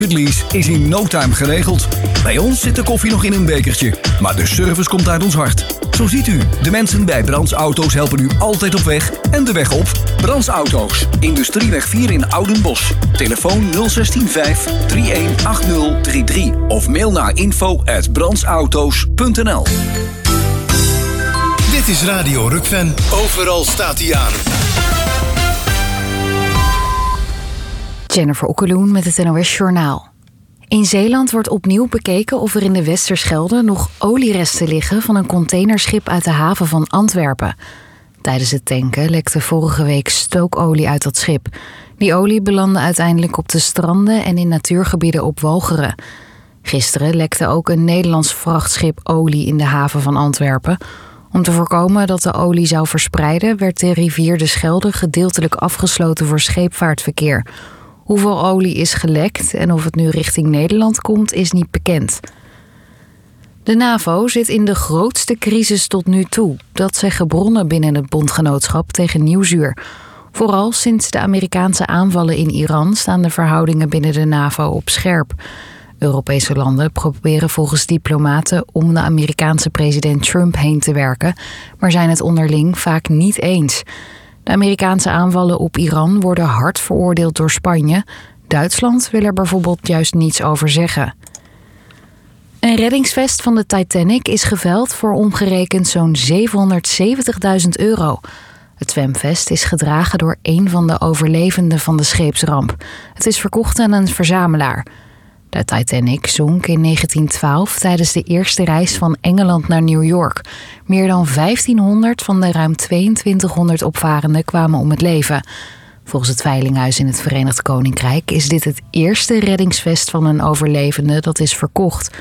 Het lease is in no time geregeld. Bij ons zit de koffie nog in een bekertje, maar de service komt uit ons hart. Zo ziet u, de mensen bij Brands Auto's helpen u altijd op weg en de weg op. Brands Auto's, Industrieweg 4 in Oudenbosch. Telefoon 016 318033 of mail naar info@brandsauto's.nl. Dit is Radio Rukven. Overal staat hij aan. Jennifer Okkeloen met het NOS Journaal. In Zeeland wordt opnieuw bekeken of er in de Westerschelde nog olieresten liggen van een containerschip uit de haven van Antwerpen. Tijdens het tanken lekte vorige week stookolie uit dat schip. Die olie belandde uiteindelijk op de stranden en in natuurgebieden op Walcheren. Gisteren lekte ook een Nederlands vrachtschip olie in de haven van Antwerpen. Om te voorkomen dat de olie zou verspreiden, werd de rivier de Schelde gedeeltelijk afgesloten voor scheepvaartverkeer. Hoeveel olie is gelekt en of het nu richting Nederland komt, is niet bekend. De NAVO zit in de grootste crisis tot nu toe. Dat zeggen bronnen binnen het bondgenootschap tegen Nieuwsuur. Vooral sinds de Amerikaanse aanvallen in Iran staan de verhoudingen binnen de NAVO op scherp. Europese landen proberen volgens diplomaten om de Amerikaanse president Trump heen te werken, maar zijn het onderling vaak niet eens. De Amerikaanse aanvallen op Iran worden hard veroordeeld door Spanje. Duitsland wil er bijvoorbeeld juist niets over zeggen. Een reddingsvest van de Titanic is geveild voor omgerekend zo'n €770.000. Het zwemvest is gedragen door een van de overlevenden van de scheepsramp. Het is verkocht aan een verzamelaar. De Titanic zonk in 1912 tijdens de eerste reis van Engeland naar New York. Meer dan 1500 van de ruim 2200 opvarenden kwamen om het leven. Volgens het Veilinghuis in het Verenigd Koninkrijk is dit het eerste reddingsvest van een overlevende dat is verkocht.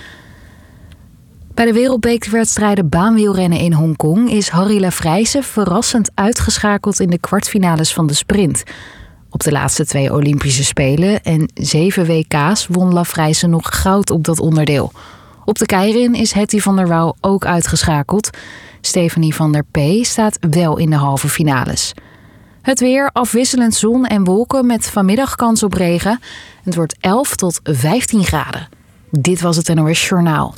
Bij de wereldbekerwedstrijden baanwielrennen in Hongkong is Harry Lafrijse verrassend uitgeschakeld in de kwartfinales van de sprint. Op de laatste 2 Olympische Spelen en 7 WK's won Lafrijse nog goud op dat onderdeel. Op de keirin is Hetty van der Wouw ook uitgeschakeld. Stephanie van der P staat wel in de halve finales. Het weer, afwisselend zon en wolken met vanmiddag kans op regen. Het wordt 11 tot 15 graden. Dit was het NOS Journaal.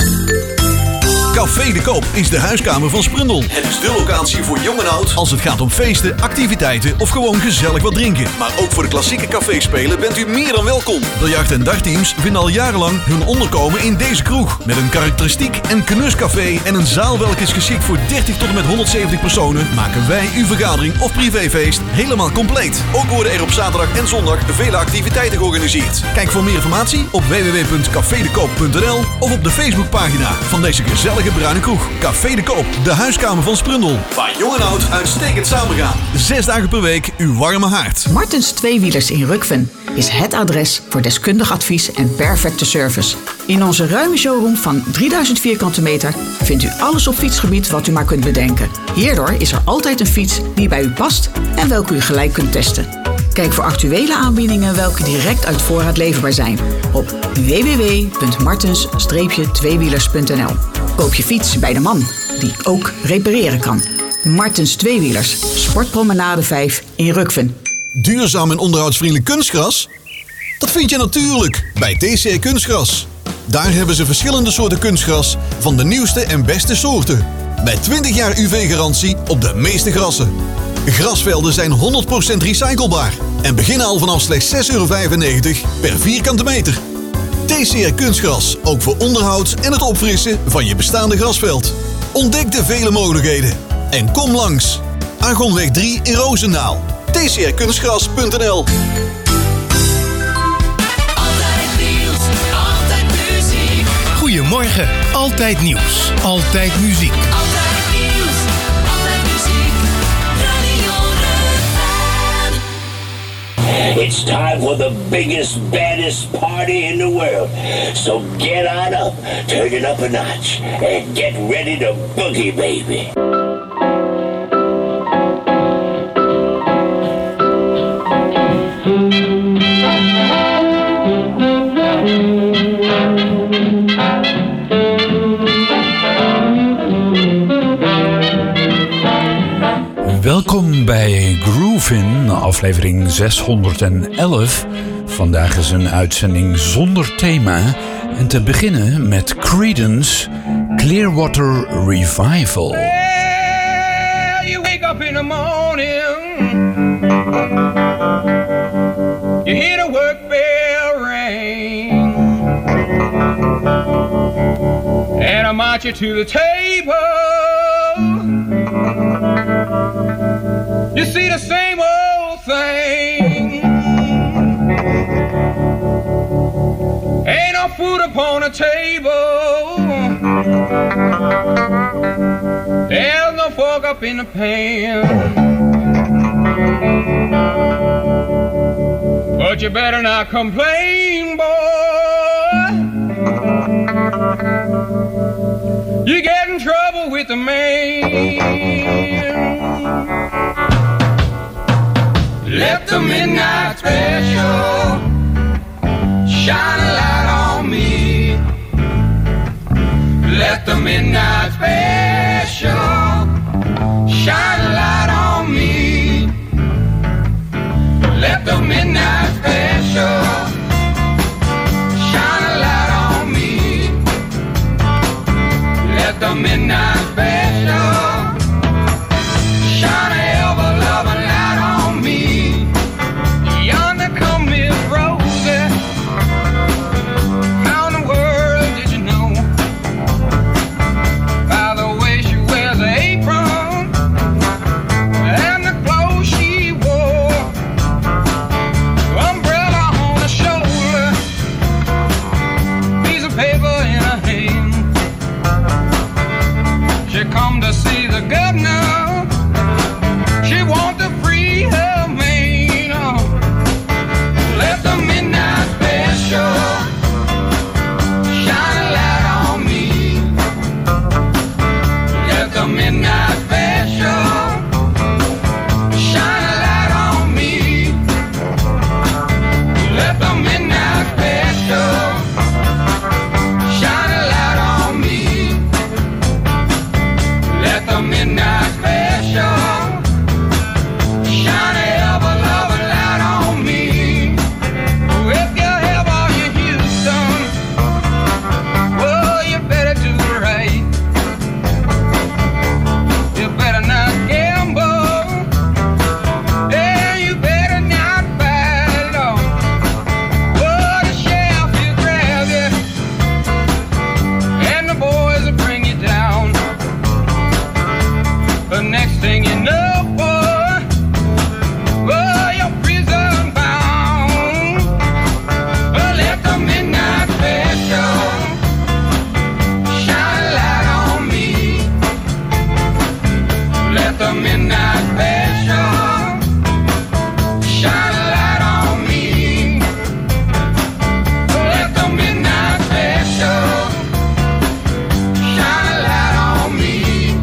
Café de Koop is de huiskamer van Sprundel. Het is de locatie voor jong en oud als het gaat om feesten, activiteiten of gewoon gezellig wat drinken. Maar ook voor de klassieke caféspelen bent u meer dan welkom. Biljart- en dagteams vinden al jarenlang hun onderkomen in deze kroeg. Met een karakteristiek en knuscafé en een zaal welke is geschikt voor 30 tot en met 170 personen, maken wij uw vergadering of privéfeest helemaal compleet. Ook worden er op zaterdag en zondag vele activiteiten georganiseerd. Kijk voor meer informatie op www.cafedekoop.nl of op de Facebookpagina van deze gezellige bruine kroeg. Café de Koop, de huiskamer van Sprundel. Waar jong en oud uitstekend samengaan. 6 dagen per week uw warme haard. Martens Tweewielers in Rukven is het adres voor deskundig advies en perfecte service. In onze ruime showroom van 3000 vierkante meter vindt u alles op fietsgebied wat u maar kunt bedenken. Hierdoor is er altijd een fiets die bij u past en welke u gelijk kunt testen. Kijk voor actuele aanbiedingen welke direct uit voorraad leverbaar zijn op www.martens-tweewielers.nl. Koop je fiets bij de man die ook repareren kan. Martens Tweewielers, Sportpromenade 5 in Rukven. Duurzaam en onderhoudsvriendelijk kunstgras? Dat vind je natuurlijk bij TCR Kunstgras. Daar hebben ze verschillende soorten kunstgras van de nieuwste en beste soorten. Met 20 jaar UV-garantie op de meeste grassen. Grasvelden zijn 100% recyclebaar en beginnen al vanaf slechts €6,95 per vierkante meter. TCR Kunstgras, ook voor onderhoud en het opfrissen van je bestaande grasveld. Ontdek de vele mogelijkheden en kom langs. Argonweg 3 in Roosendaal. tcrkunstgras.nl. Altijd nieuws, altijd muziek. Goedemorgen, altijd nieuws, altijd muziek. Altijd nieuws, altijd muziek. Radio Rukven. It's time for the biggest, baddest party in the world. So get on up, turn it up a notch, and get ready to boogie, baby. Welkom bij Groovin, aflevering 611 Vandaag is een uitzending zonder thema. En te beginnen met Creedence Clearwater Revival. Well, you wake up in the morning, you hear the work bell ring, and I march you to the table. You see the same old thing. Ain't no food upon the table. There's no fork up in the pan. But you better not complain, boy. You get in trouble with the man. Let the midnight special shine a light on me. Let the midnight special shine a light on me. Let the midnight special shine a light on me. Let the midnight special shine a ever-loving light on me. Yonder come Miss Rosie. How in the world did you know? By the way she wears an apron and the clothes she wore. Umbrella on her shoulder, piece of paper in her hand. She come to see the governor. She want to free her man. Oh. Let the midnight special shine a light on me. Let the midnight special shine a light on me. Let the midnight special shine a light on me. Let the midnight special shine a ever-loving light on me. If you have all your Houston, well, you better do right. You better not gamble, and you better not fight on. Oh, the sheriff will grab you, and the boys will bring you down. The next thing you know, boy, oh, you're prison bound. Oh, let the midnight special shine a light on me. Let the midnight special shine a light on me. Let the midnight special shine a light on me.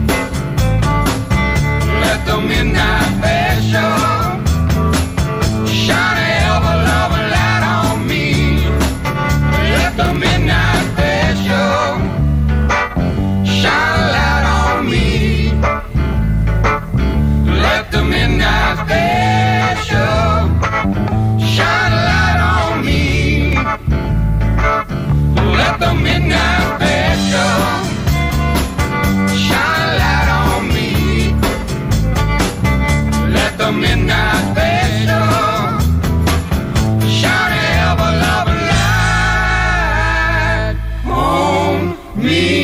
Let the midnight special shine a ever-loving light on me. Let the midnight special shine a light on me. Let the midnight special shine a light on me. Let the midnight special shine a light on me. Let the midnight special shine a ever-loving light on me.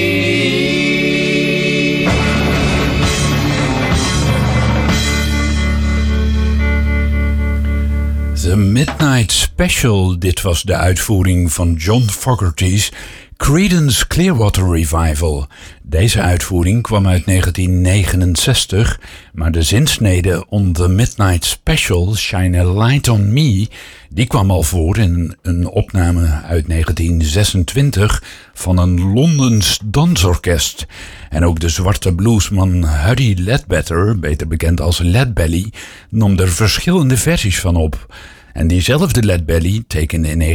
The Midnight Special, dit was de uitvoering van John Fogerty's Creedence Clearwater Revival. Deze uitvoering kwam uit 1969, maar de zinsnede On the Midnight Special, Shine a Light on Me, die kwam al voor in een opname uit 1926 van een Londens dansorkest. En ook de zwarte bluesman Huddy Ledbetter, beter bekend als Leadbelly, nam er verschillende versies van op. En diezelfde Lead Belly tekende in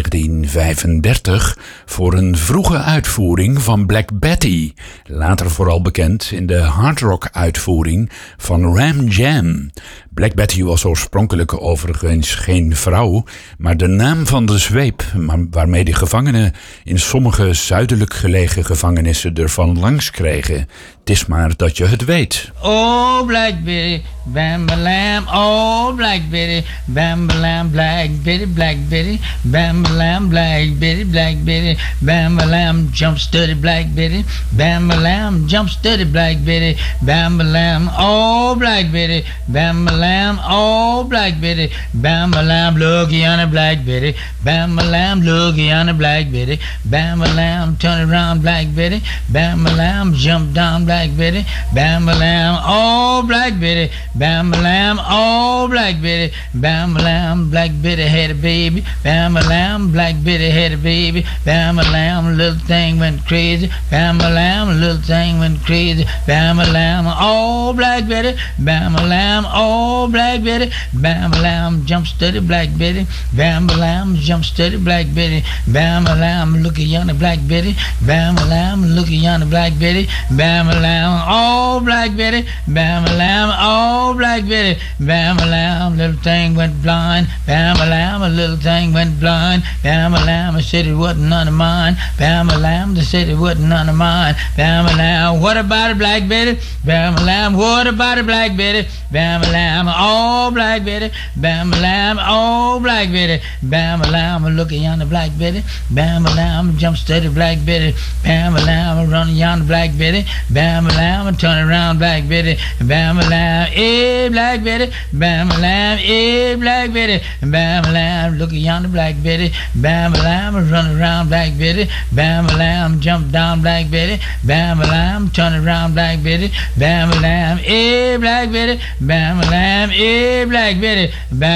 1935 voor een vroege uitvoering van Black Betty, later vooral bekend in de hardrock uitvoering van Ram Jam. Black Betty was oorspronkelijk overigens geen vrouw, maar de naam van de zweep waarmee de gevangenen in sommige zuidelijk gelegen gevangenissen ervan langs kregen. Het is maar dat je het weet. Oh, Black Betty, bam-ba-lam. Oh, Black Betty, bam-ba-lam. Black Betty, Black Betty, bam-ba-lam. Black Betty, Black Betty, bam-ba-lam. Jump steady, Black Betty, bam-ba-lam. Jump steady, Black Betty, bam-ba-lam. Oh, Black Betty, bam-ba-lam. Oh, Black Betty, bam-ba-lam. Looky on a Black Betty, bam-ba-lam. Looky on a Black Betty, bam-ba-lam. Turn around, Black Betty, bam-ba-lam. Jump down, Black Betty, bam-ba-lam. Oh, Black Betty, bam-ba-lam. Oh, Black Betty, bam-ba-lam. Black Betty had a baby, bam-ba-lam. Black Betty had a baby, bam-ba-lam. Little thing went crazy, bam-ba-lam. Little thing went crazy, bam-ba-lam. Oh, Black Betty, bam-ba-lam. Oh, Black Betty, bam-ba-lam. Jump steady, Black Betty, bam-ba-lam. Jump steady, Black Betty, bam-ba-lam. Looky yonder, Black Betty, bam-ba-lam. Looky yonder, Black Betty, bam-ba-lam. Oh, Black Betty, bam-ba-lam. Oh, Black Betty, bam-ba-lam. Little thing went blind, bam-ba-lam. A little thing went blind, bam-ba-lam. I said it wasn't none of mine, bam-ba-lam. They said it wasn't none of mine, bam-ba-lam. What about it, Black Betty, bam-ba-lam. What about it, Black Betty, bam-ba-lam. Oh, Black Betty, bam-ba-lam. Oh, Black Betty, bam-ba-lam. Look at yonder, Black Betty, bam-ba-lam. Jump steady, Black Betty, bam-ba-lam. Run yonder, Black Betty, bam-ba-lam. Turn around, Black Betty, bam-ba-lam. Hey, Black Betty, bam-ba-lam. Hey, Black Betty, bam-ba-lam. Look at yonder, Black Betty, bam-ba-lam. Run around, Black Betty, bam-ba-lam. Jump down, Black Betty, bam-ba-lam. Turn around, Black Betty, bam-ba-lam. Hey, Black Betty, bam-ba-lam. Hey, Black Betty,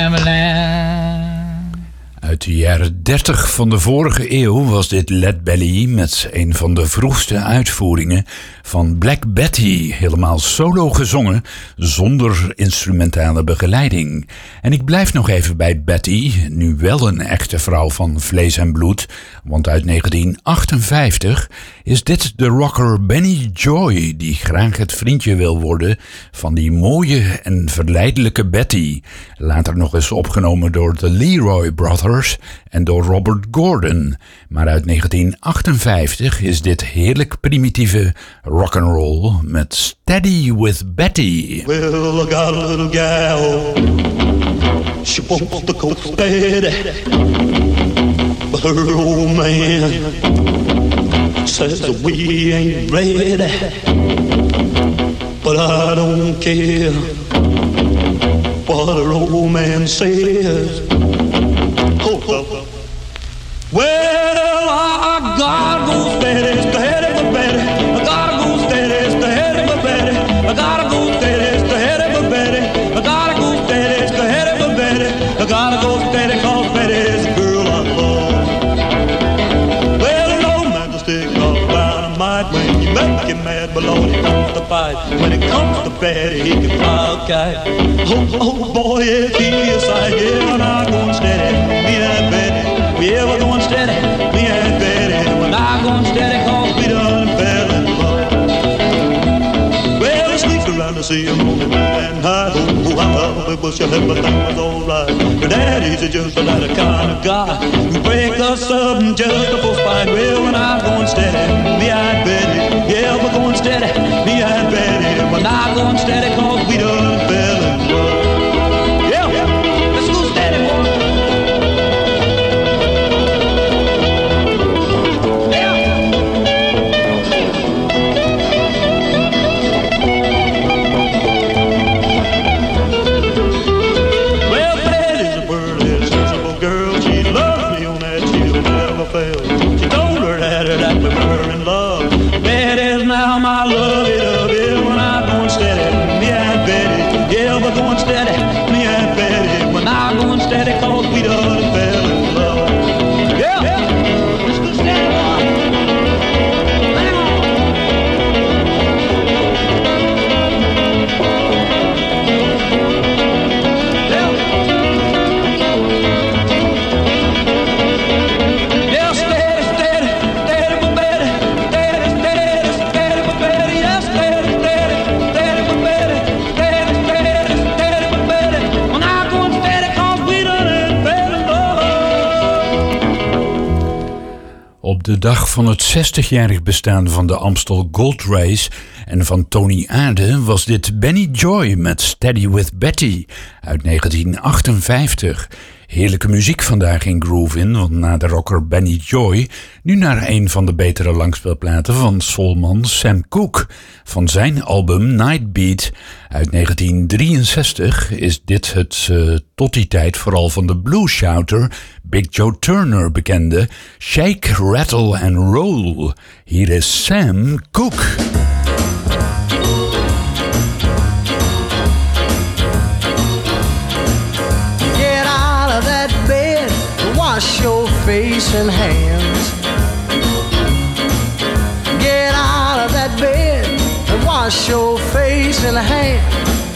bam-ba-lam. Uit de jaren 30 van de vorige eeuw was dit Lead Belly met een van de vroegste uitvoeringen van Black Betty, helemaal solo gezongen, zonder instrumentale begeleiding. En ik blijf nog even bij Betty, nu wel een echte vrouw van vlees en bloed, want uit 1958 is dit de rocker Benny Joy, die graag het vriendje wil worden van die mooie en verleidelijke Betty. Later nog eens opgenomen door de Leroy Brothers en door Robert Gordon. Maar uit 1958 is dit heerlijk primitieve rock'n'roll met Steady with Betty. Well, I got a little gal, she wants to go steady, but her old man says that we ain't ready, but I don't care what her old man says. Hold up. Well, I gotta go steady, steady with Betty. I gotta go steady, steady with Betty. I gotta go steady, steady with Betty. I gotta go steady, steady with Betty. I gotta go steady 'cause Betty is the girl I love. Well, no man to stick all around a might when you make him mad, but Lord, he comes to fight. When it comes to Betty, he can fly a kite. Oh boy, if he is like, yeah, when I go steady, me and Betty. Yeah, we're going steady, me and Betty. We're not going steady 'cause we done fell in love. Well, we sneaked around to see him on the and high. Oh, I love it, wish everything was alright. But Daddy's just another kind of guy who break us up just before fight. Well, we're not going steady, me and Betty. Yeah, we're going steady, me and Betty. We're not going steady 'cause we done fell in love. Yeah, let's go steady, boy. She told her daddy that we were in love. Betty's now my lovey-dovey. We're not going steady, me and Betty. Yeah, we're going steady, me and Betty. We're not going steady 'cause we done fell in love. Yeah, let's go steady, boy. Yeah. Op de dag van het 60-jarig bestaan van de Amstel Gold Race en van Tony Aarde was dit Benny Joy met Steady with Betty uit 1958. Heerlijke muziek vandaag in Groove In, want na de rocker Benny Joy nu naar een van de betere langspeelplaten van soulman Sam Cooke. Van zijn album Nightbeat uit 1963 is dit het tot die tijd vooral van de blues-shouter Big Joe Turner bekende Shake, Rattle and Roll. Hier is Sam Cooke. Wash your face and hands. Get out of that bed and wash your face and hands.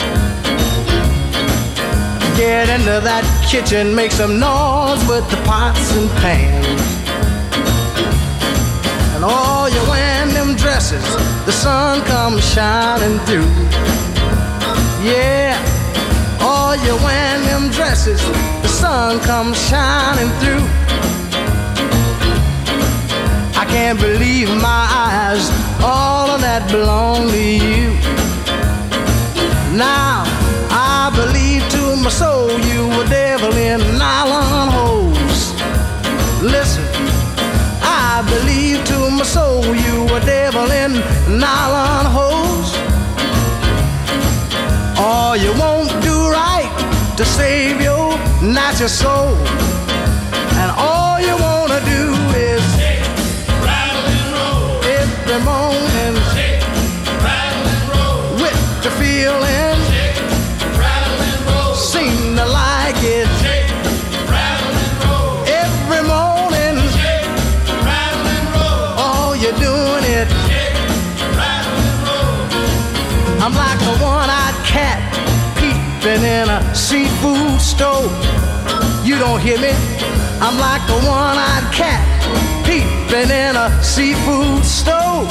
Get into that kitchen, make some noise with the pots and pans. And all you wearing them dresses, the sun comes shining through. Yeah. All you wearing them dresses, the sun comes shining through. I can't believe my eyes, all of that belong to you. Now, I believe to my soul you were devil in nylon hose. Listen, I believe to my soul you were devil in nylon hose. All you won't do right to save your natural soul. And all you wanna do is shake, rattle and roll. Every morning shake, rattle and roll. With the feeling shake, rattle and roll. Seem to like it shake, rattle and roll. Every morning shake, rattle and roll. All you're doing it shake, rattle and roll. I'm like a one-eyed cat peeping in a seafood store. You don't hear me? I'm like a one-eyed cat peeping in a seafood store.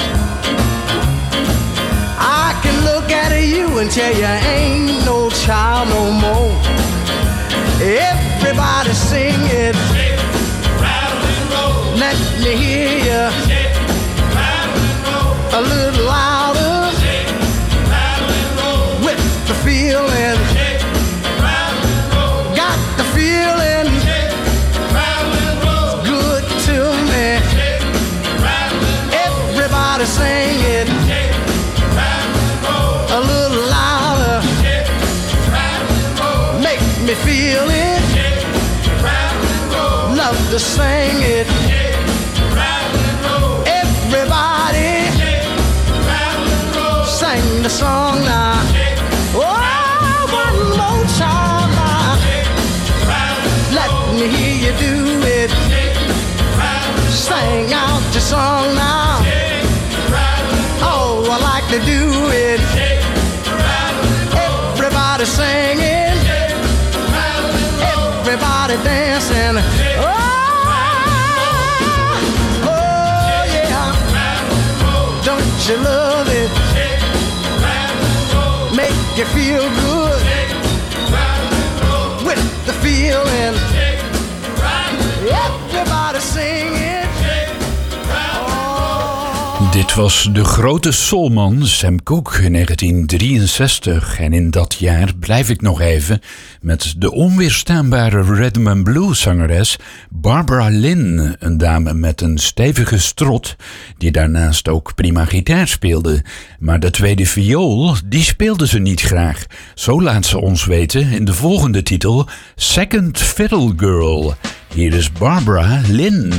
I can look at you and tell you ain't no child no more. Everybody sing it. Shake, rattle and roll. Let me hear you. Shake, rattle and roll. A little louder. Shake, rattle and roll. With the feeling. Shake, rattle and roll. Got the feeling. Shake, rattle and roll. Good to me. Shake, rattle and roll. Everybody sing it. Shake, rattle and roll. A little louder. Shake, rattle and roll. Make me feel it. Shake, rattle and roll. Love to sing it. Shake, rattle and roll. Everybody. Shake, rattle and roll. Sing the song now. Shake, oh, one more time now. Shake, rattle and roll. Let me hear you do it. Shake, rattle and roll. Sing out your song now. Shake, rattle and roll. Oh, I like to do it. Shake, rattle and roll. Everybody singing. Shake, rattle and roll. Everybody dancing. Shake, oh, yeah. Don't you love it? Shake, rattle and roll. Make you feel good. Shake, rattle and roll. With the feeling. Shake, rattle and roll. Everybody singing. Shake, rattle and roll. Dit was de grote soulman Sam Cooke in 1963 en in dat jaar blijf ik nog even met de onweerstaanbare rhythm and blues zangeres Barbara Lynn, een dame met een stevige strot die daarnaast ook prima gitaar speelde. Maar de tweede viool, die speelde ze niet graag. Zo laat ze ons weten in de volgende titel Second Fiddle Girl. Hier is Barbara Lynn.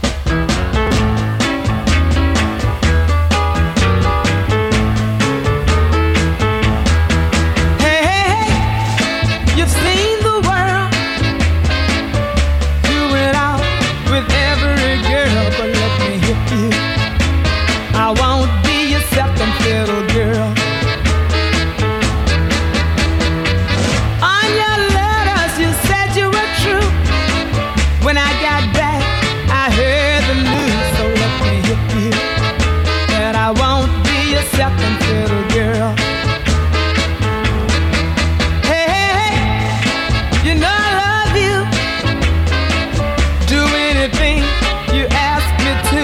When I got back, I heard the news, so let me hit you that I won't be your second fiddle girl. Hey, hey, hey, you know I love you. Do anything you ask me to.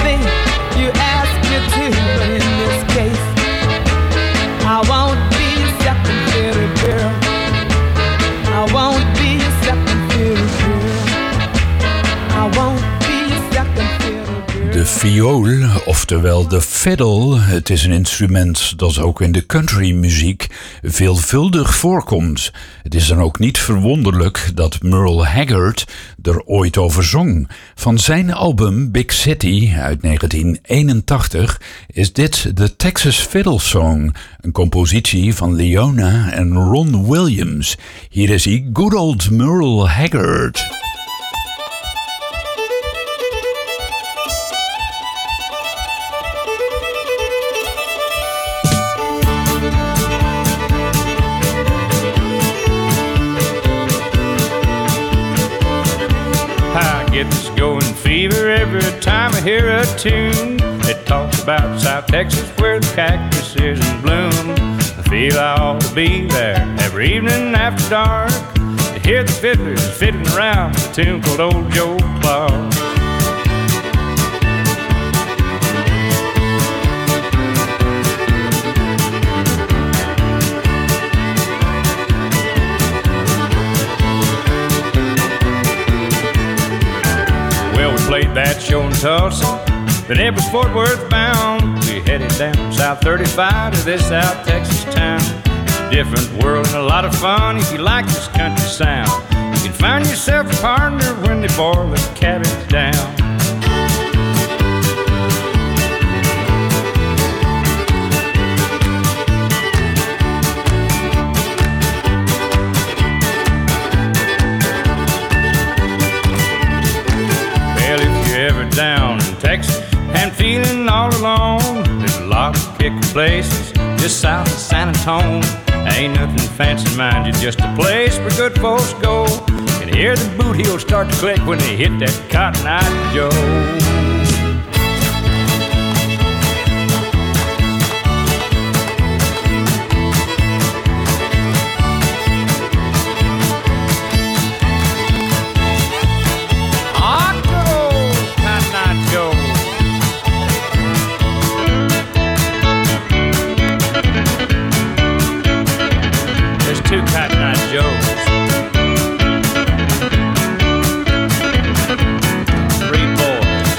anything you ask me to, but in this case, I won't be a second fiddle girl. I won't be a second fiddle girl. I won't be a second fiddle girl. De viool, oftewel de fiddle, het is een instrument dat ook in de countrymuziek veelvuldig voorkomt. Het is dan ook niet verwonderlijk dat Merle Haggard er ooit over zong. Van zijn album Big City uit 1981 is dit de Texas Fiddle Song, een compositie van Leona en Ron Williams. Hier is hij, Good Old Merle Haggard. Get this going fever every time I hear a tune that talks about South Texas where the cactus is in bloom. I feel I ought to be there every evening after dark to hear the fiddlers fiddling around with a tune called Old Joe Clark. Played that show in Tulsa, then it was Fort Worth bound. We headed down South 35 to this South Texas town. Different world and a lot of fun if you like this country sound. You can find yourself a partner when they boil the cabbage down. Down in Texas and feeling all alone. There's a lot of kicking places just south of San Antonio. Ain't nothing fancy, mind you, just a place where good folks go. You can hear the boot heels start to click when they hit that Cotton Eye Joe. Two Cotton Eye Joes. Three boys.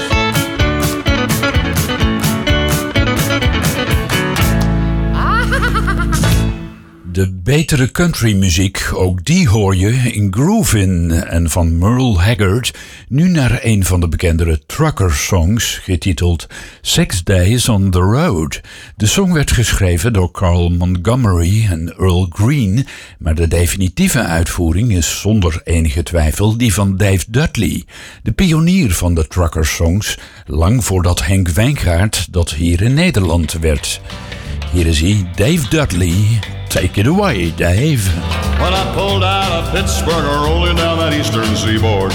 De betere countrymuziek, ook die hoor je in Groovin'. En van Merle Haggard nu naar een van de bekendere trucker-songs, getiteld 6 Days on the Road. De song werd geschreven door Carl Montgomery en Earl Green, maar de definitieve uitvoering is zonder enige twijfel die van Dave Dudley, de pionier van de trucker-songs, lang voordat Henk Wijngaard dat hier in Nederland werd. Hier is hij, Dave Dudley. Take it away, Dave. When I pulled out of Pittsburgh, rolling down that eastern seaboard,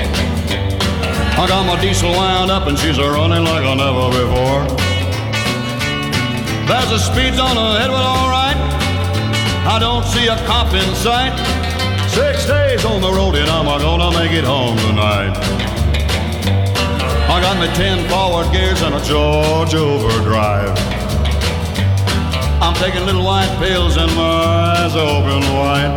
I got my diesel wound up and she's a-running like I never before. There's the speeds on the head, well, all right. I don't see a cop in sight. 6 days on the road and I'm gonna make it home tonight. I got me 10 forward gears and a Georgia overdrive. I'm taking little white pills and my eyes are open wide.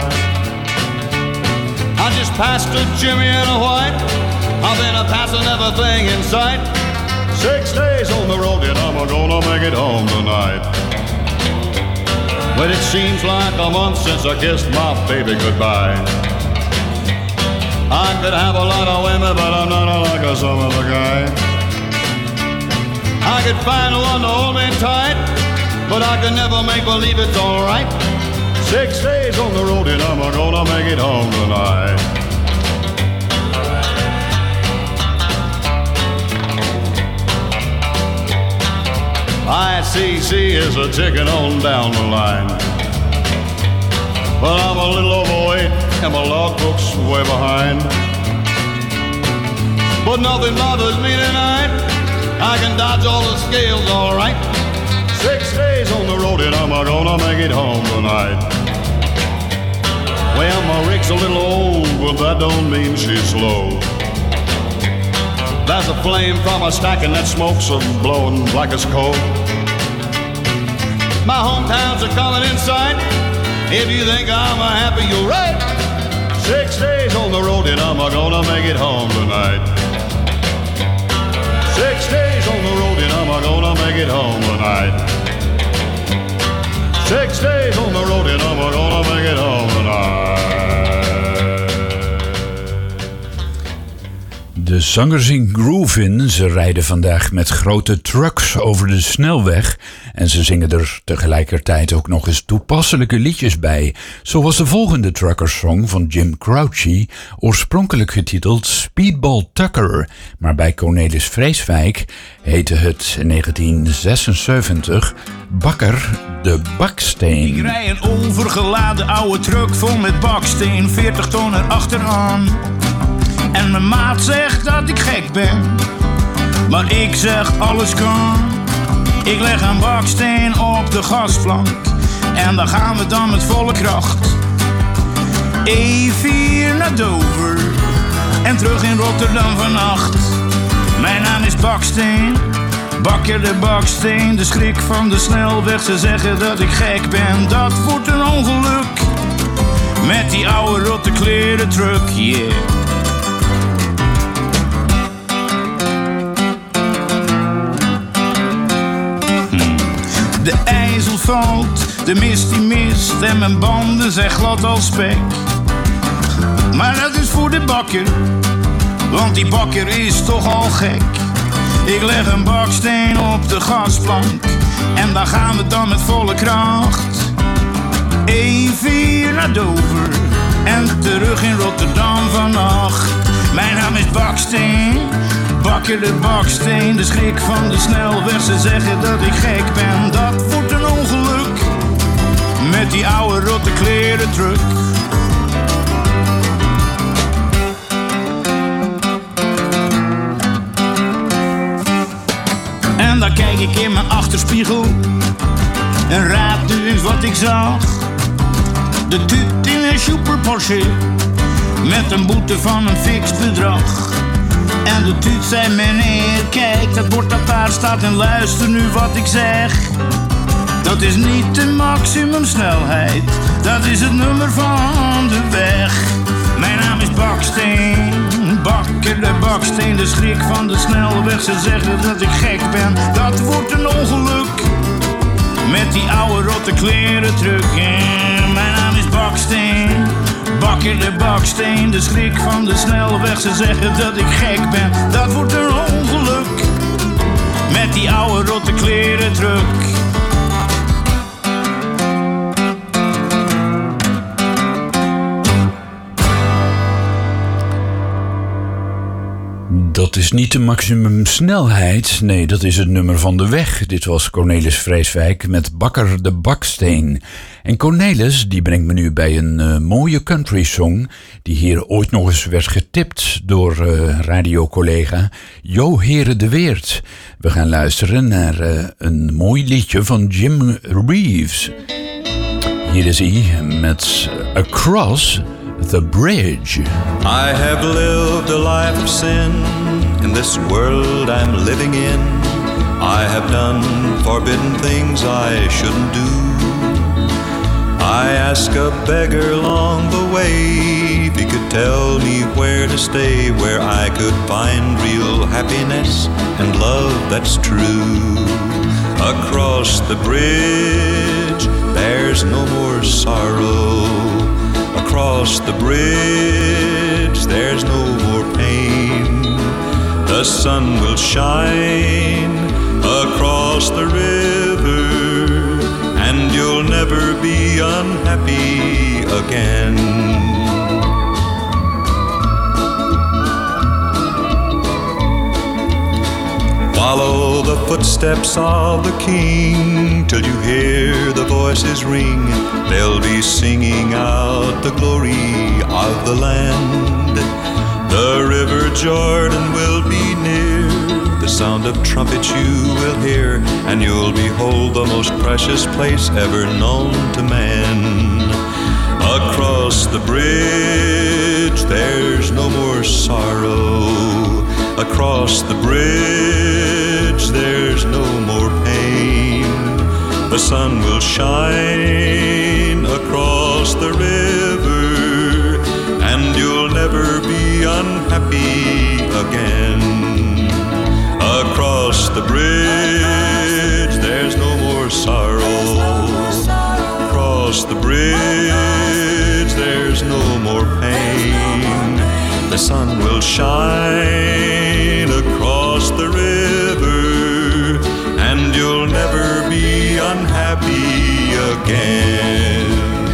I just passed a Jimmy and a white. I've been passing everything in sight. 6 days on the road and I'm gonna make it home tonight. But it seems like a month since I kissed my baby goodbye. I could have a lot of women, but I'm not like a some other guy. I could find one to hold me tight, but I can never make believe it's alright. 6 days on the road and I'm gonna make it home tonight. ICC is a ticking on down the line, but I'm a little overweight and my logbook's way behind. But nothing bothers me tonight. I can dodge all the scales alright. 6 days on the road and I'm gonna make it home tonight. Well, my rig's a little old, but that don't mean she's slow. as the flame from a stack and that smoke's blowing black as coal. My hometowns are coming in sight. If you think I'm happy, you're right. 6 days on the road and I'm gonna make it home tonight. 6 days on the road and I'm gonna make it home tonight. 6 days on the road and I'm gonna make it home tonight. De zangers in Groovin, ze rijden vandaag met grote trucks over de snelweg en ze zingen er tegelijkertijd ook nog eens toepasselijke liedjes bij, zoals de volgende truckersong van Jim Crouchy, oorspronkelijk getiteld Speedball Tucker, maar bij Cornelis Vreeswijk heette het in 1976 Bakker de Baksteen. Ik rij een overgeladen oude truck vol met baksteen, 40 ton erachteraan. En mijn maat zegt dat ik gek ben, maar ik zeg alles kan. Ik leg een baksteen op de gasplank en dan gaan we dan met volle kracht. E4 naar Dover en terug in Rotterdam vannacht. Mijn naam is Baksteen, Bakker de Baksteen, de schrik van de snelweg. Ze zeggen dat ik gek ben, dat wordt een ongeluk. Met die oude rotte kleren truck, yeah. De ijzel valt, de mist die mist en mijn banden zijn glad als spek. Maar dat is voor de bakker, want die bakker is toch al gek. Ik leg een baksteen op de gasplank en dan gaan we dan met volle kracht. E4 naar Dover en terug in Rotterdam vannacht. Mijn naam is Baksteen, Bakker de Baksteen, de schrik van de snelweg. Ze zeggen dat ik gek ben, dat wordt een ongeluk. Met die oude rotte kleren truck. En dan kijk ik in mijn achterspiegel en raad nu eens wat ik zag. De tuut in een super Porsche met een boete van een fix bedrag. En de tuut zei: meneer, kijk, dat bord dat daar staat en luister nu wat ik zeg. Dat is niet de maximumsnelheid, dat is het nummer van de weg. Mijn naam is Baksteen, Bakker de Baksteen, de schrik van de snelweg. Ze zeggen dat ik gek ben, dat wordt een ongeluk. Met die oude rotte kleren truck. Mijn naam is Baksteen, Bakker de Baksteen, de schrik van de snelweg. Ze zeggen dat ik gek ben, dat wordt een ongeluk. Met die oude rotte kleren truck. Dat is niet de maximumsnelheid, nee, dat is het nummer van de weg. Dit was Cornelis Vreeswijk met Bakker de Baksteen. En Cornelis, die brengt me nu bij een mooie country song die hier ooit nog eens werd getipt door radiocollega Jo Heren de Weert. We gaan luisteren naar een mooi liedje van Jim Reeves. Hier is hij met Across the Bridge. I have lived a life of sin in this world I'm living in. I have done forbidden things I shouldn't do. I asked a beggar along the way if he could tell me where to stay, where I could find real happiness and love that's true. Across the bridge, there's no more sorrow. Across the bridge, there's no more pain. The sun will shine across the river, and you'll never be unhappy again. Follow the footsteps of the King till you hear the voices ring. They'll be singing out the glory of the land. The river Jordan will be near. The sound of trumpets you will hear, and you'll behold the most precious place ever known to man. Across the bridge, there's no more sorrow. Across the bridge there's no more pain. The sun will shine across the river, and you'll never be unhappy again. Across the bridge there's no more sorrow. Across the bridge there's no more pain. The sun will shine across the river, and you'll never be unhappy again.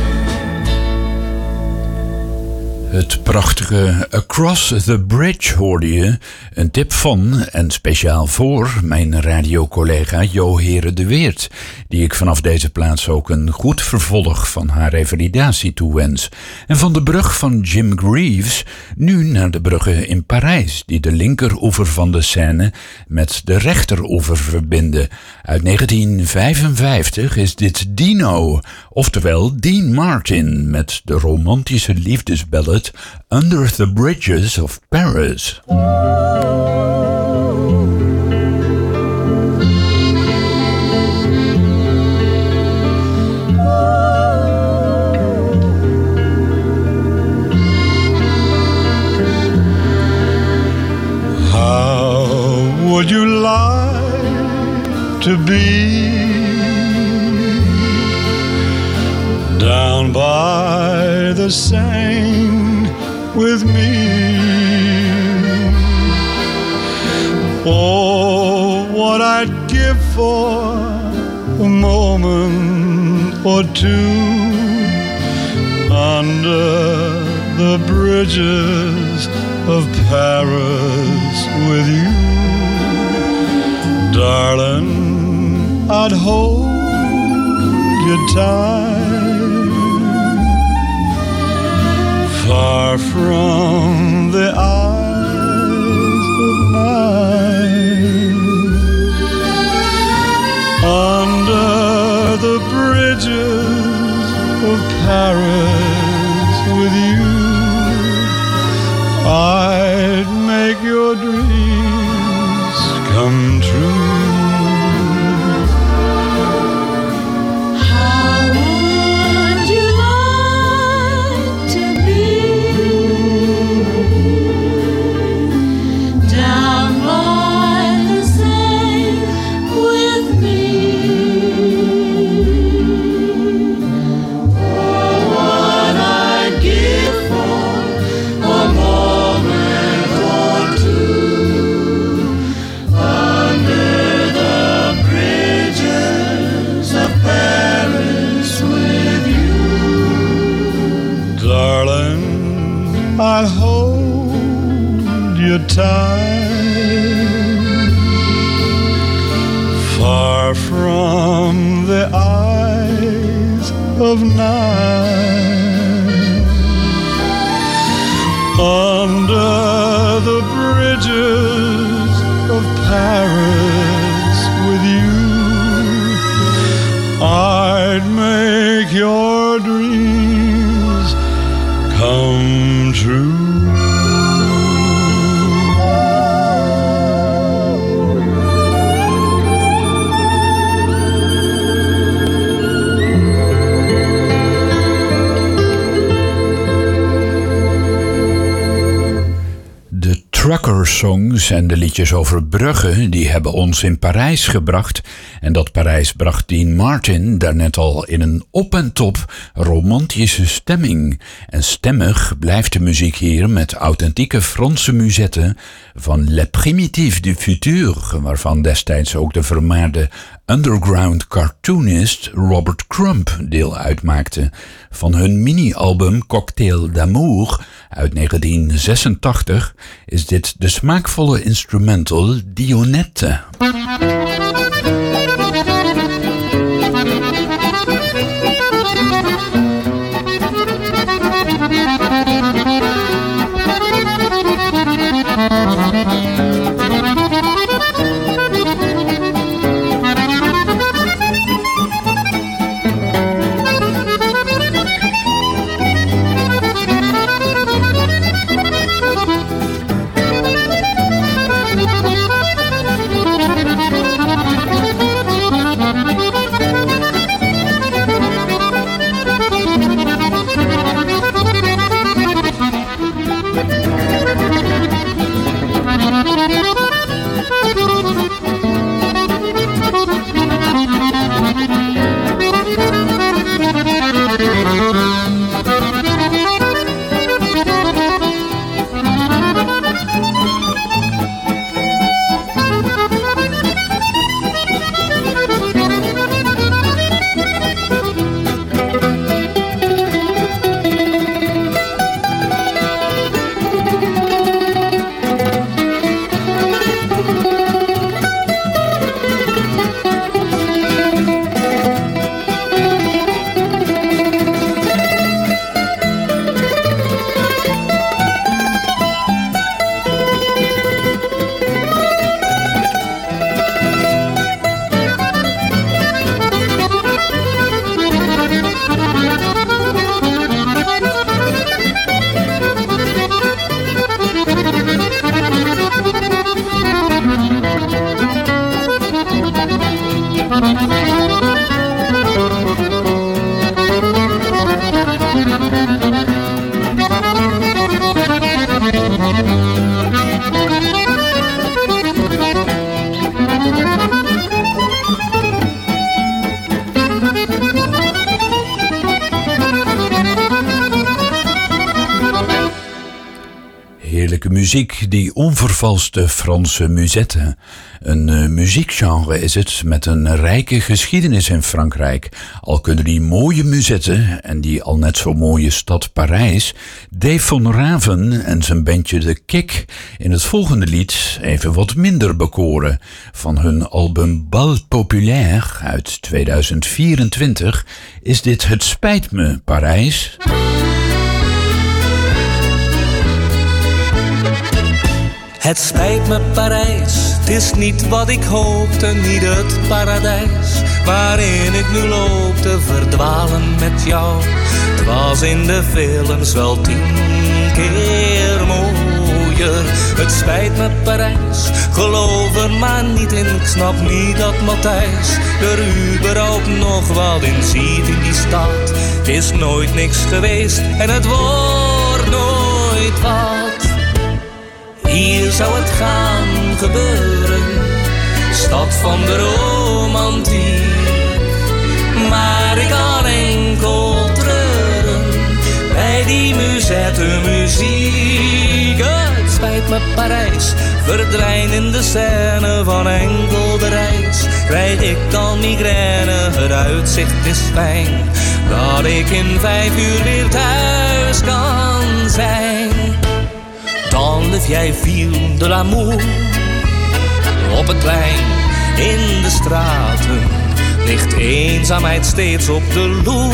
Het prachtige Across the Bridge hoorde je. Een tip van en speciaal voor mijn radiocollega Jo Heren de Weert, die ik vanaf deze plaats ook een goed vervolg van haar revalidatie toewens. En van de brug van Jim Greaves nu naar de bruggen in Parijs, die de linkeroever van de Seine met de rechteroever verbinden. Uit 1955 is dit Dino, oftewel Dean Martin, met de romantische liefdesballad Under the Bridges of Paris. How would you like to be down by the Seine with me? Oh, what I'd give for a moment or two under the bridges of Paris with you. Darling, I'd hold you tight, far from the eyes of mine. Under the bridges of Paris with you, I'd make your dreams come true. I'll hold you tight, far from the eyes of night. Under the bridges of Paris with you, I'd make your dreams come true. Trucker-songs en de liedjes over bruggen, die hebben ons in Parijs gebracht. En dat Parijs bracht Dean Martin daarnet al in een op en top romantische stemming. En stemmig blijft de muziek hier met authentieke Franse muzetten van Les Primitives du Futur, waarvan destijds ook de vermaarde underground cartoonist Robert Crumb deel uitmaakte. Van hun mini-album Cocktail d'Amour uit 1986 is dit de smaakvolle instrumental Dionette. Heerlijke muziek, die onvervalste Franse musette. Een muziekgenre is het met een rijke geschiedenis in Frankrijk. Al kunnen die mooie muzetten en die al net zo mooie stad Parijs Dave van Raven en zijn bandje De Kik in het volgende lied even wat minder bekoren. Van hun album Bal Populaire uit 2024 is dit Het spijt me, Parijs. Het spijt me Parijs, het is niet wat ik hoopte, niet het paradijs waarin ik nu loop te verdwalen met jou. Het was in de films wel 10 keer mooier. Het spijt me Parijs, geloof er maar niet in. Ik snap niet dat Matthijs er überhaupt nog wat in ziet in die stad. Het is nooit niks geweest en het wordt nooit wat. Hier zou het gaan gebeuren, stad van de romantiek. Maar ik kan enkel treuren bij die musette muziek. Het spijt me Parijs, verdwijn in de scène van enkel de reis. Krijg ik dan migraine, het uitzicht is fijn, dat ik in 5 uur weer thuis kan zijn. Dan leef jij ville de l'amour. Op het plein, in de straten, ligt eenzaamheid steeds op de loer.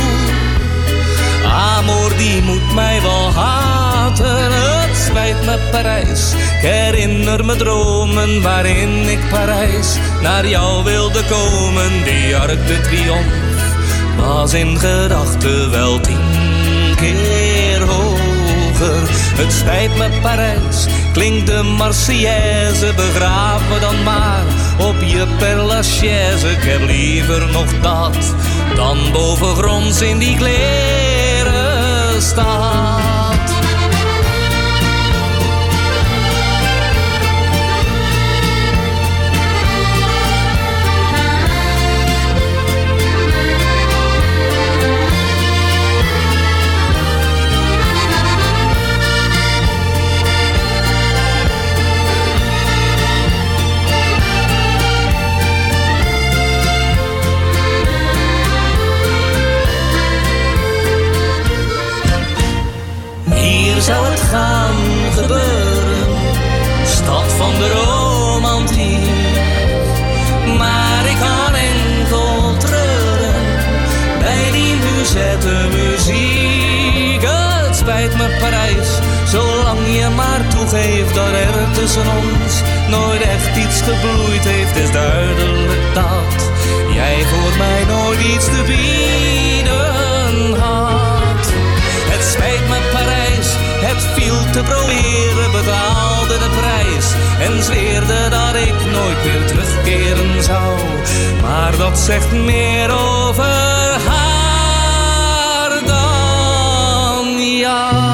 Amor die moet mij wel haten. Het spijt me Parijs, ik herinner me dromen waarin ik Parijs naar jou wilde komen. Die Arc de Triomphe was in gedachten wel 10 keer hoger. Het spijt me Parijs, klinkt de Marseillaise. Begraaf me dan maar op je Père Lachaise. Ik heb liever nog dat dan bovengronds in die kleren staat. Hier zou het gaan gebeuren, stad van de romantiek. Maar ik kan enkel treuren bij die musette muziek. Het spijt me Parijs, zolang je maar toegeeft dat er tussen ons nooit echt iets gebloeid heeft. Is duidelijk dat jij voor mij nooit iets te bieden had. Het spijt me Parijs, het viel te proberen, betaalde de prijs en zweerde dat ik nooit meer terugkeren zou. Maar dat zegt meer over haar dan jou.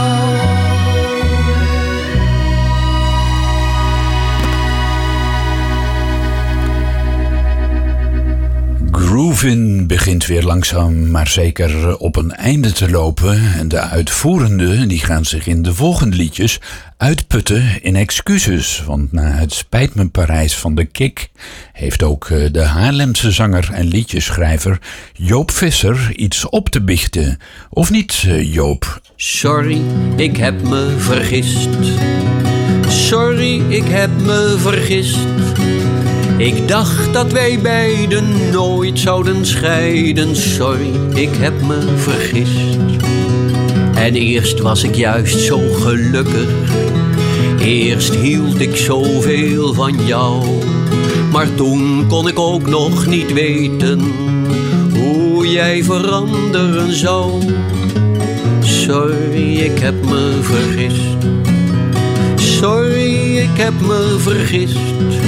Groovin begint weer langzaam maar zeker op een einde te lopen en de uitvoerenden die gaan zich in de volgende liedjes uitputten in excuses, want na Het spijt me Parijs van De Kik heeft ook de Haarlemse zanger en liedjeschrijver Joop Visser iets op te biechten. Of niet, Joop? Sorry, ik heb me vergist. Sorry, ik heb me vergist. Ik dacht dat wij beiden nooit zouden scheiden. Sorry, ik heb me vergist. En eerst was ik juist zo gelukkig. Eerst hield ik zoveel van jou. Maar toen kon ik ook nog niet weten hoe jij veranderen zou. Sorry, ik heb me vergist. Sorry, ik heb me vergist.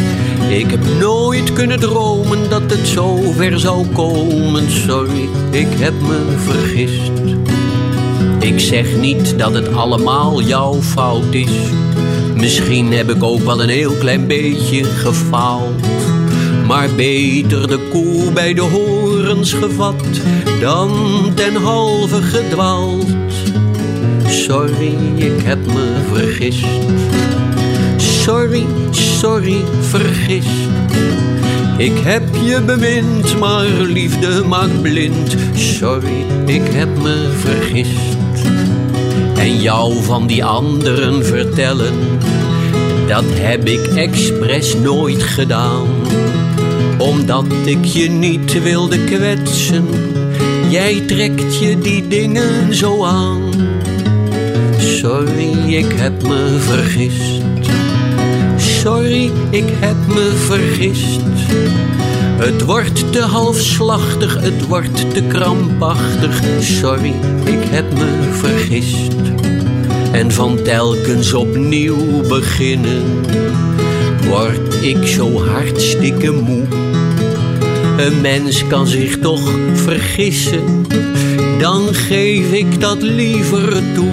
Ik heb nooit kunnen dromen dat het zo ver zou komen. Sorry, ik heb me vergist. Ik zeg niet dat het allemaal jouw fout is. Misschien heb ik ook wel een heel klein beetje gefaald. Maar beter de koe bij de horens gevat dan ten halve gedwaald. Sorry, ik heb me vergist. Sorry, sorry, vergist. Ik heb je bemind, maar liefde maakt blind. Sorry, ik heb me vergist. En jou van die anderen vertellen, dat heb ik expres nooit gedaan. Omdat ik je niet wilde kwetsen, jij trekt je die dingen zo aan. Sorry, ik heb me vergist. Sorry, ik heb me vergist. Het wordt te halfslachtig, het wordt te krampachtig. Sorry, ik heb me vergist. En van telkens opnieuw beginnen word ik zo hartstikke moe. Een mens kan zich toch vergissen, dan geef ik dat liever toe.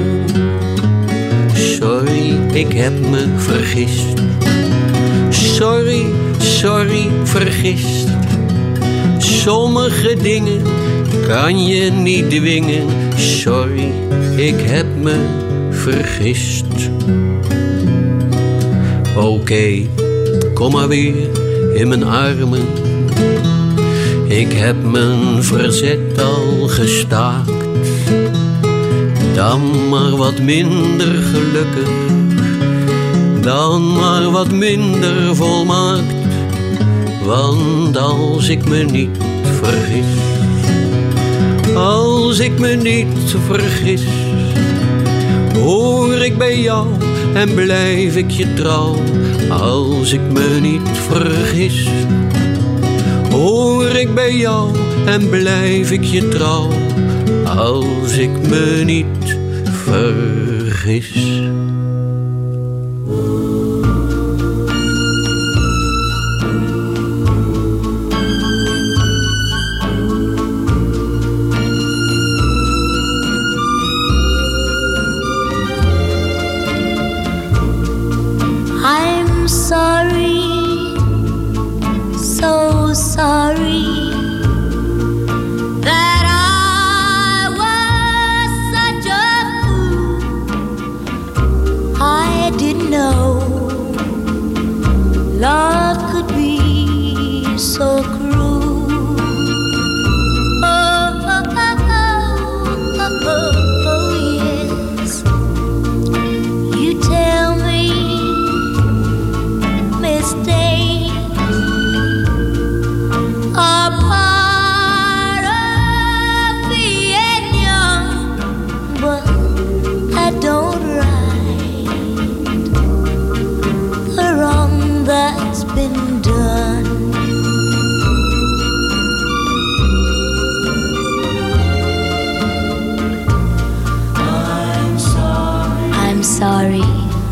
Sorry, ik heb me vergist. Sorry, sorry, vergist. Sommige dingen kan je niet dwingen. Sorry, ik heb me vergist. Oké, kom maar weer in mijn armen. Ik heb mijn verzet al gestaakt. Dan maar wat minder gelukkig, dan maar wat minder volmaakt. Want als ik me niet vergis, als ik me niet vergis, hoor ik bij jou en blijf ik je trouw. Als ik me niet vergis, hoor ik bij jou en blijf ik je trouw. Als ik me niet vergis. I'm sorry, so sorry that I was such a fool. I didn't know love could be so cruel. Oh, oh, oh, oh, oh, oh, yes. You tell me mistakes are part of being young, but I don't right the wrong that's been done. I'm sorry,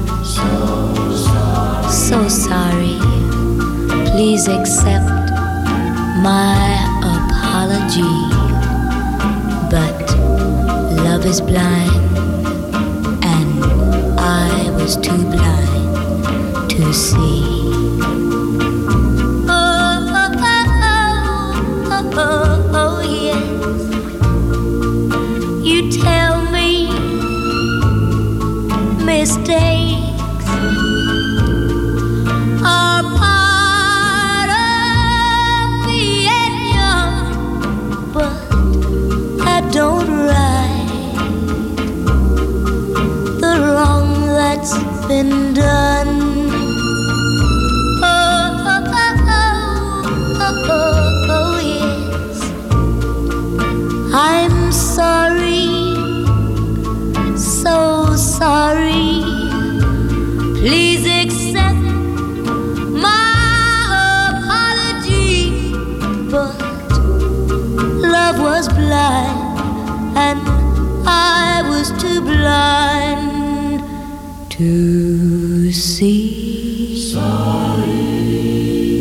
so sorry. Please accept my apology. But love is blind, and I was too blind to see. Oh, oh, oh, oh, oh, oh, yes. You tell me mistakes are part of being young, but I don't right the wrong that's been done. Oh, oh, oh, oh, oh, oh, yes. I'm sorry, so sorry. Please accept my apology. But love was blind, and I was too blind to see. Sorry.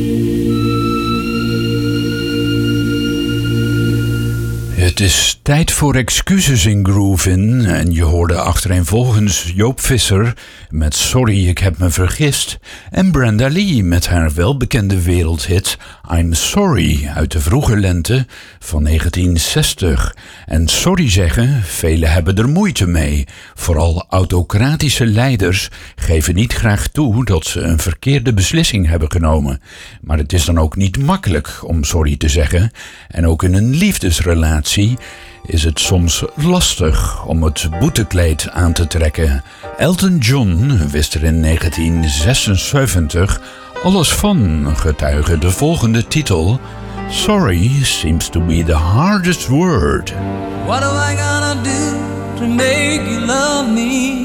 Het is tijd voor excuses in Groovin en je hoorde achtereenvolgens Joop Visser met Sorry, ik heb me vergist en Brenda Lee met haar welbekende wereldhit I'm Sorry uit de vroege lente van 1960. En sorry zeggen, velen hebben er moeite mee. Vooral autocratische leiders geven niet graag toe dat ze een verkeerde beslissing hebben genomen. Maar het is dan ook niet makkelijk om sorry te zeggen en ook in een liefdesrelatie is het soms lastig om het boetekleed aan te trekken. Elton John wist er in 1976 alles van, getuige de volgende titel: Sorry seems to be the hardest word. What am I gonna do to make you love me?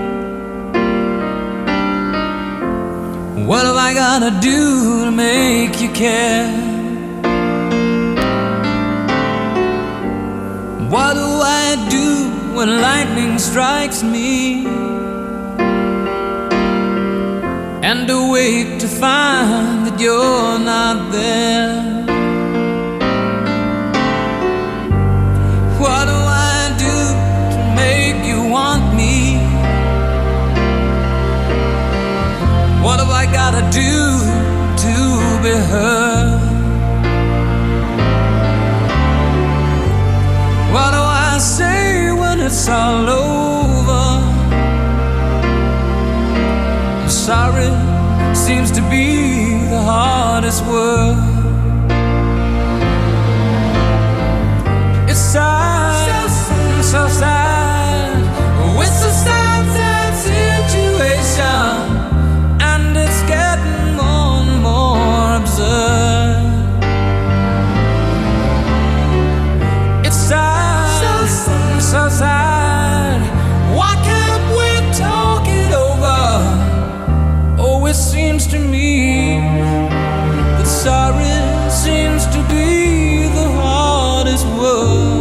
What am I gonna do to make you care? What do I do when lightning strikes me? And awake to find that you're not there. What do I do to make you want me? What have I gotta do to be heard? What do I say when it's all over? Sorry seems to be the hardest word. It's sad, so sad. It's a sad, sad situation, and it's getting more and more absurd. It's sad, so sad. Why can't we talk it over? Oh, it seems to me that sorry seems to be the hardest word.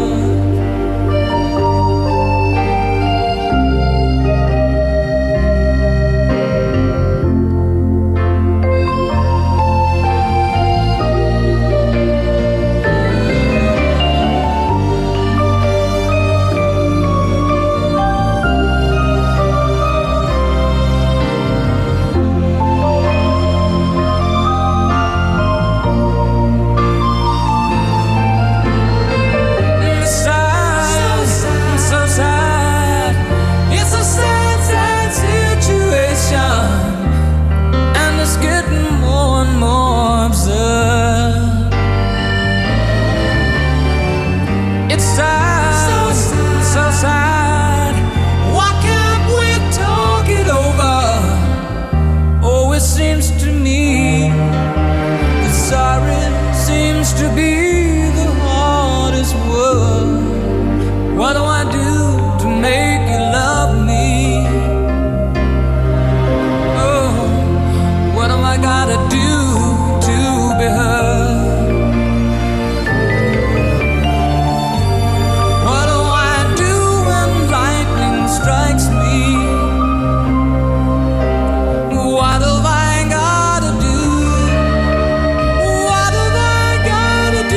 What have I gotta do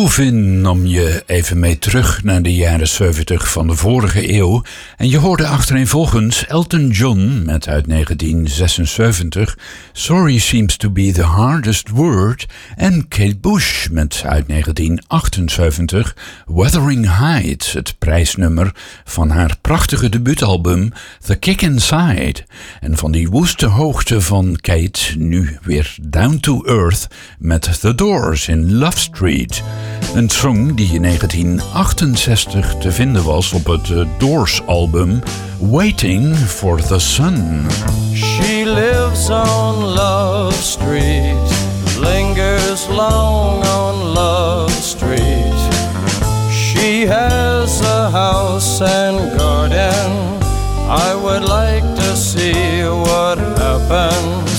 Groovin nam je even mee terug naar de jaren 70 van de vorige eeuw. En je hoorde achtereenvolgens Elton John met uit 1976 Sorry Seems to Be the Hardest Word. En Kate Bush met uit 1978 Wuthering Heights, het prijsnummer van haar prachtige debuutalbum The Kick Inside. En van die woeste hoogte van Kate nu weer down to earth met The Doors in Love Street. Een song die in 1968 te vinden was op het Doors-album Waiting for the Sun. She lives on Love Street, lingers long on Love Street. She has a house and garden. I would like to see what happens.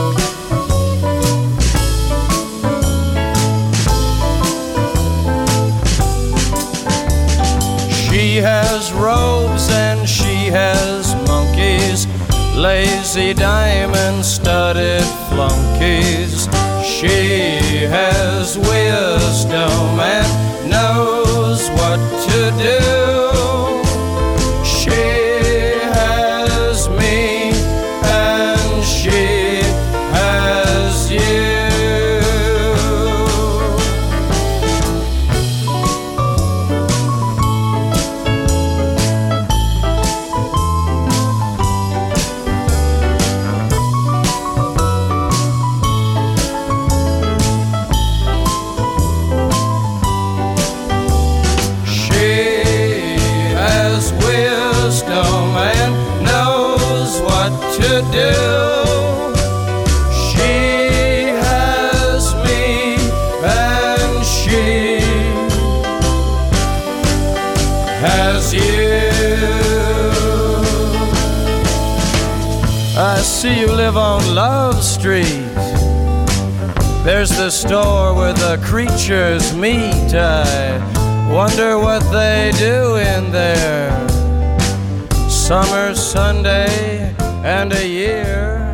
She has robes and she has monkeys, lazy diamond-studded flunkies. She has wisdom and knows what to do. She has me and she has you. To do. She has me and she has you. I see you live on Love Street. There's the store where the creatures meet. I wonder what they do in there. Summer Sunday and a year.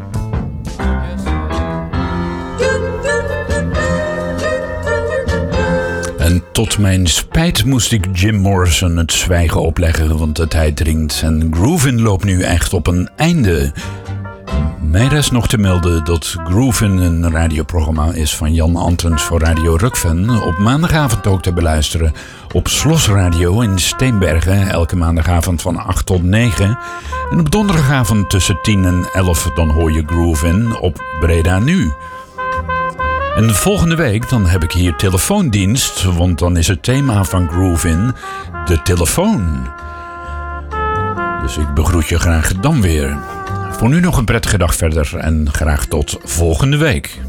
En tot mijn spijt moest ik Jim Morrison het zwijgen opleggen, want de tijd dringt en Groovin loopt nu echt op een einde. Mij rest nog te melden dat Groovin een radioprogramma is van Jan Antens voor Radio Rukven. Op maandagavond ook te beluisteren op Slos Radio in Steenbergen. Elke maandagavond van 8 tot 9. En op donderdagavond tussen 10 en 11 dan hoor je Groovin op Breda Nu. En volgende week dan heb ik hier telefoondienst, want dan is het thema van Groovin de telefoon. Dus ik begroet je graag dan weer. Voor nu nog een prettige dag verder en graag tot volgende week.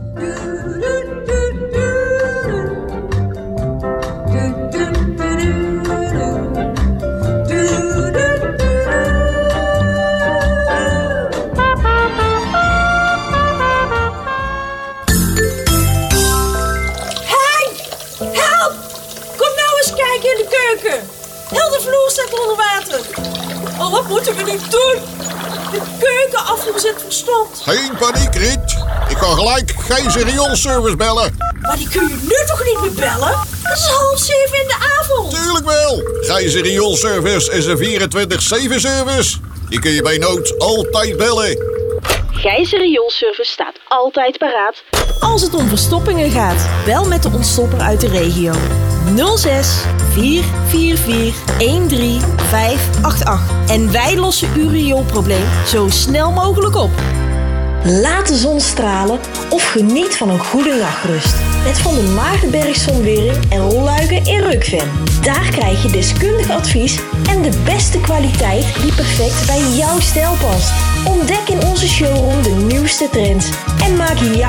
Heel de vloer staat onder water. Oh, wat moeten we nu doen? De keukenafvoer zit verstomd. Geen paniek, Riet. Ik kan gelijk Gijzer rioolservice bellen. Maar die kun je nu toch niet meer bellen? Het is 6:30 in de avond. Tuurlijk wel. Gijzer rioolservice is een 24/7 service. Die kun je bij nood altijd bellen. Gijzer rioolservice staat altijd paraat als het om verstoppingen gaat. Bel met de ontstopper uit de regio. 06 444 13588. En wij lossen uw rioolprobleem zo snel mogelijk op. Laat de zon stralen of geniet van een goede nachtrust. Met Van de Maagdenberg Zonwering en Rolluiken in Rukven. Daar krijg je deskundig advies en de beste kwaliteit die perfect bij jouw stijl past. Ontdek in onze showroom de nieuwste trends en maak jouw